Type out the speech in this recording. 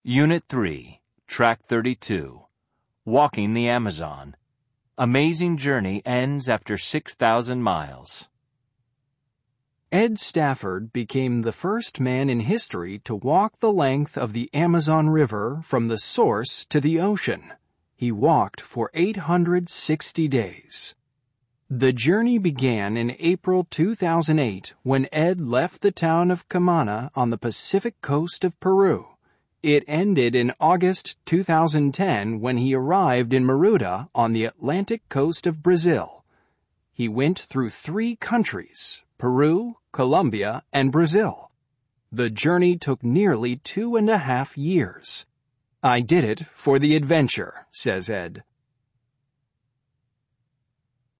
Unit 3, Track 32, Walking the Amazon. Amazing journey ends after 6,000 miles. Ed Stafford became the first man in history to walk the length of the Amazon River from the source to the ocean. He walked for 860 days. The journey began in April 2008 when Ed left the town of Cumana on the Pacific coast of Peru. It ended in August 2010 when he arrived in Maruta on the Atlantic coast of Brazil. He went through 3 countries, Peru, Colombia, and Brazil. The journey took nearly 2.5 years. "I did it for the adventure," says Ed.